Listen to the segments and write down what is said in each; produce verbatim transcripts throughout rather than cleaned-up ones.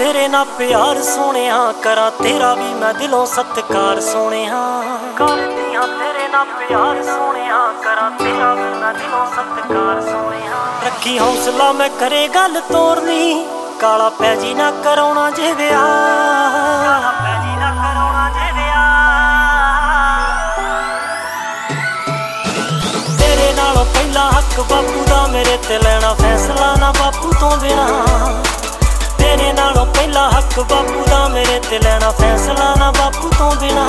तेरे ना प्यार सोनिया, करा तेरा भी मैं दिलों सत्कार सोनिया। करदियां तेरे ना प्यार सोनिया, करा तेरा भी मैं दिलों सत्कार सोनिया। रखी हौसला मैं करे गल तोरनी, काला पैजी ना कराउणा जे विआह, पैजी ना कराउणा जे तेरे नालों पहला हक बापू दा मेरे ते लैना फैसला ना बापू तो बिना। तेरे नालों पहला हक बापू दा मेरे ते लैना फैसला ना बापू तो बिना।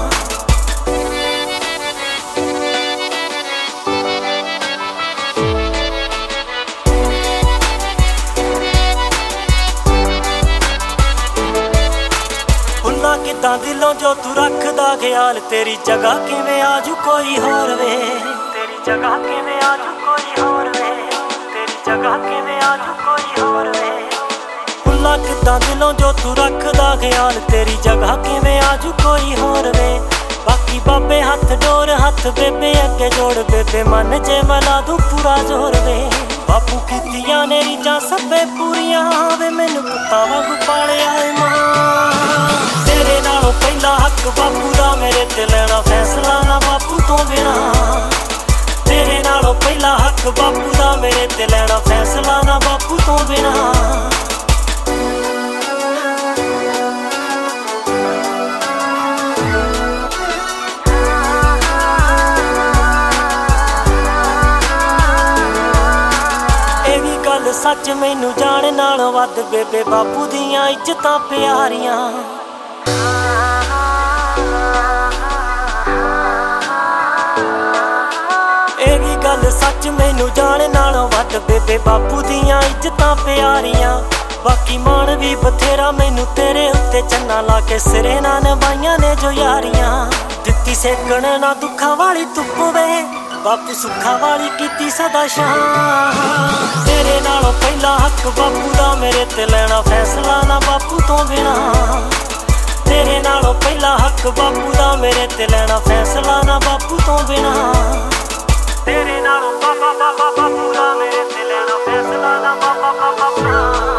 भुल्ला किदां दिलों जो तू रखदा ख्याल, तेरी जगह किवें आजू कोई होर वे, तेरी जगह किवें आजू कोई होर वे, तेरी जगह किवें आजू कोई होर वे। भुल्ला किदां दिलों जो तू रखदा ख्याल, तेरी जगह किवें आजू कोई होर वे। बाकी बाबे हथ डोर हथ बेबे अगे जोड़, बेबे मन जे मला दूं पूरा जोर वे। बापू कीतियां ने रीझां सभे पूरियां वे, मैनूं पुत्तां वांगू पालिया ऐ मां। तेरे नालों पहला हक बापू दा मेरे ते लैना फैसला ना बापू तो बिना। तेरे नालों पहला हक बापू दा मेरे ते लैना फैसला ना बापू तो बिना। सच मैनू जान नालों वध बेबे बापू दियां इज्जतां प्यारियां। ए भी गल सच मैनू जान नालों वध बेबे बापू दियां इज्जतां प्यारियां। बाकी मान भी बथेरा मैनू तेरे उत्ते चन्ना ला के सिरे ना निभाइयां ने जो यारियां। दित्ती सेकण ना दुखां वाली धुप्प वे, बापू सुखा वाली कीती सदा शां। तेरे नालों पहला हक बापू दा मेरे ते लैना फैसला ना बापू तो बिना। तेरे नालों पहला हक बापू दा मेरे ते लैना फैसला ना बापू तो बिना। तेरे नालों बाबा बाबा बापू दा मेरे ते लैना फैसला ना बाबा बाबा बाबा।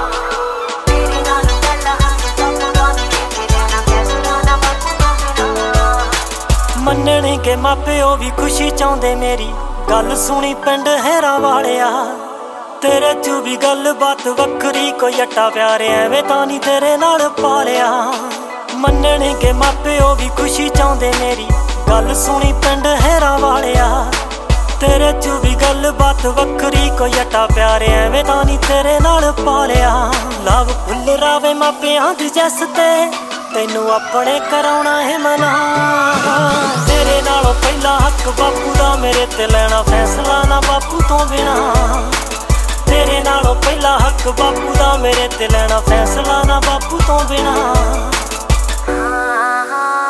मन्नने के मापिओ भी खुशी चाहुंदे मेरी गल सुनी पिंड हैरा वालिया। तेरे चू भी गल बात वखरी, कोई अट्टा प्यारे एवें तां नहीं तेरे नाल पालिया। मन्नने के मापिओ भी खुशी चाहुंदे मेरी गल सुनी पिंड हैरा वालिया। तेरे चू भी गल बात वखरी, कोई अट्टा प्यारे एवें तां नहीं तेरे नाल पालिया। लव फुल रावे मापिआं दी जस ते, तैनू अपने कराउणा है मना। तेरे नालों पहला हक बापू दा मेरे ते लैना फैसला ना बापू तो बिना। तेरे नालों पहला हक बापू दा मेरे ते लैना फैसला ना बापू तो बिना।